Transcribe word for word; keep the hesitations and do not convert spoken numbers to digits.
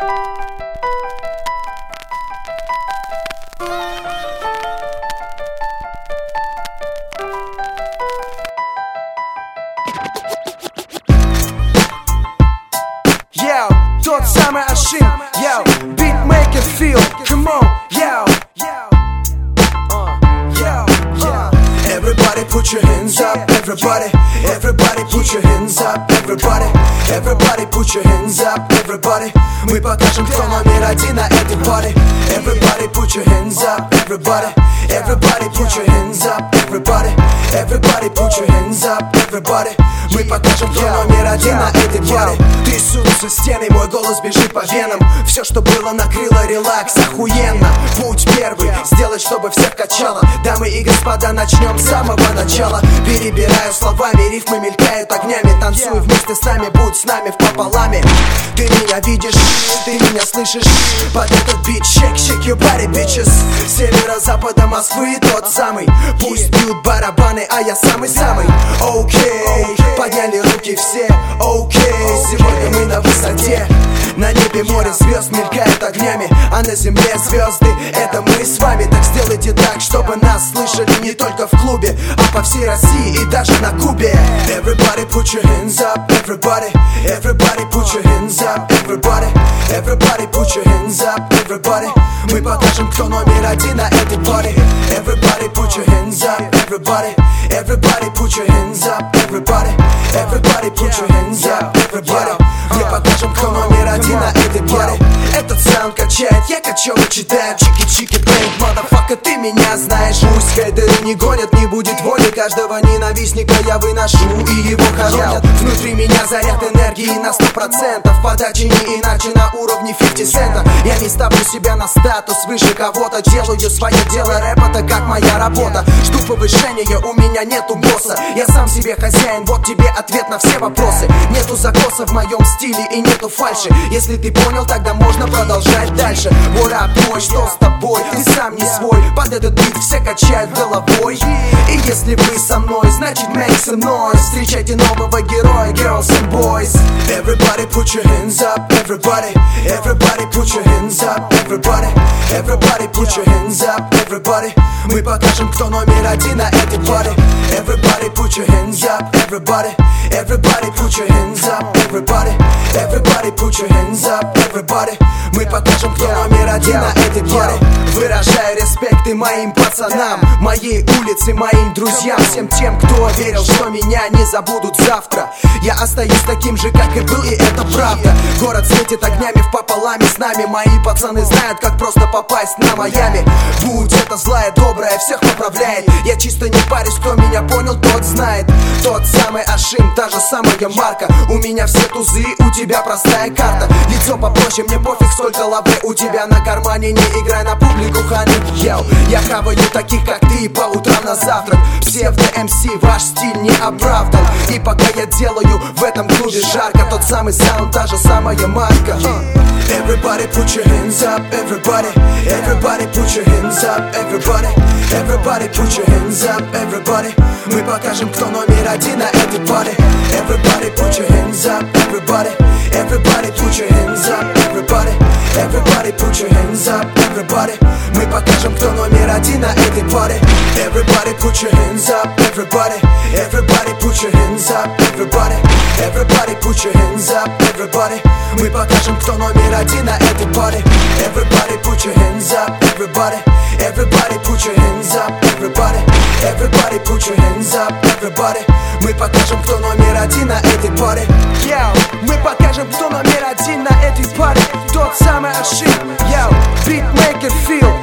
Yo, тот самый Ашим, yo, beatmaker feel, come on, yo, uh, yo, uh. Everybody put your hands up, everybody, everybody put your hands up, everybody, everybody put your hands up, everybody. Мы покажем, кто номер один на этой паре. Everybody put your hands up, everybody, everybody put your hands up, everybody, everybody put your hands up, everybody. Мы покажем, кто номер один на этой паре. Ты сунулся в стены, мой голос бежит по венам. Все, что было, накрыло, релакс, охуенно. Будь первый, сделай, чтобы всех качало. Дамы и господа, начнем с самого начала. Перебираю словами, рифмы мелькают огнями. Танцуй вместе с нами, будь с нами в пополаме. Ты меня видишь, ты меня слышишь. Под этот бит shake, shake your body, bitches. С северо-запада Москвы тот самый. Пусть бьют барабаны, а я самый-самый. Окей, подняли руки все, окей. Сегодня мы на высоте. На небе море звезд мелькает огнями, а на земле звезды, это мы с вами. Так сделайте так, чтобы нас слышали не только в клубе, а по всей России и даже на Кубе. Everybody put your hands up, everybody, everybody put your hands up, everybody, everybody put your hands up, everybody. Мы покажем, кто номер один на этой паре. Everybody put your hands up, everybody, everybody put your hands up, everybody, everybody put your hands up, everybody. Мы покажем, кто номер один на этой паре. Этот саунд качает, я качевый читаю. Чики-чики, бэнг, мазафака, ты меня знаешь. Пусть хейтеры не гонят, не будет воли. Каждого ненавистника я выношу и его хоронят. Внутри меня заряд энергии на сто процентов. Подачи не иначе на уровне пятьдесят цента. Я не ставлю себя на статус выше кого-то. Делаю свое дело, рэп это как моя работа. Жду повышения, у меня нету босса. Я сам себе хозяин, вот тебе ответ на все вопросы. Нету закоса в моем стиле и нету фальши. Если ты понял, тогда можно продолжать дальше. What up, boy, что с тобой? Ты сам не свой. Под этот бит все качают головой. И если вы со мной, значит make some noise. Встречайте нового героя, girls and boys. Everybody put your hands up, everybody, everybody put your hands up, everybody, everybody put your hands up, everybody. Мы покажем, кто номер один на этой паре. Everybody put your hands up, everybody, everybody put your hands up, everybody, everybody put your hands up, everybody. Мы покажем, кто номер один на этой паре. Выражаю респекты моим пацанам, моей улице, моим друзьям, всем тем, кто верил, что меня не забудут завтра. Я остаюсь таким же, как и был, и это правда. Город светит огнями в пополаме с нами. Мои пацаны знают, как просто попасть на Майами. Будь это злая, добрая, всех поправляет. Я чисто не парюсь, кто меня понял, тот знает. Тот самый Ашим, та же самая марка. У меня все тузы, у тебя простая карта. Лицо попроще, мне пофиг, сколько лавы у тебя на кармане. Не играй на публику, хани. Йоу, я хаваю таких, как ты, по утрам на завтрак. Псевдо-эм си, ваш стиль не оправдан. И пока я делаю в этом клубе жарко, тот самый саунд, та же самая марка. Everybody put your hands up, everybody, everybody put your hands up, everybody, everybody put your hands up, everybody. Мы покажем, кто номер один на этой паре. Everybody put your hands up, everybody, everybody put your hands up, everybody, everybody put your hands up, everybody. Мы покажем, кто номер один на этой паре. Everybody put your hands up, everybody, everybody put your hands up, everybody, everybody put your hands up, everybody. Мы покажем, кто номер один на этой паре. Everybody put your hands up, everybody, everybody put your hands up, everybody, everybody put your hands up, everybody. Мы покажем, кто номер один на этой паре. Yo, мы покажем, кто номер один на этой паре. Тот самый Ашим, yo, beatmaker feel.